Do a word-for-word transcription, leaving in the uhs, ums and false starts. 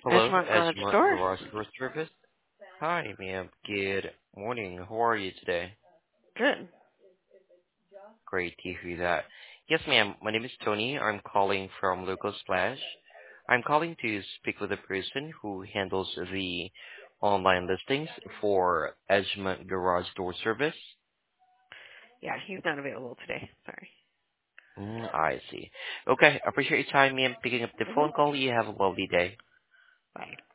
Hello, Edgemont Garage Edgemont Store? Garage Door Service. Hi, ma'am. Good morning. How are you today? Good. Great to hear that. Yes, ma'am. My name is Tony. I'm calling from Local Splash. I'm calling to speak with the person who handles the online listings for Edgemont Garage Door Service. Yeah, he's not available today. Sorry. Mm, I see. Okay, appreciate your time, ma'am, picking up the Mm-hmm. phone call. You have a lovely day. Bye.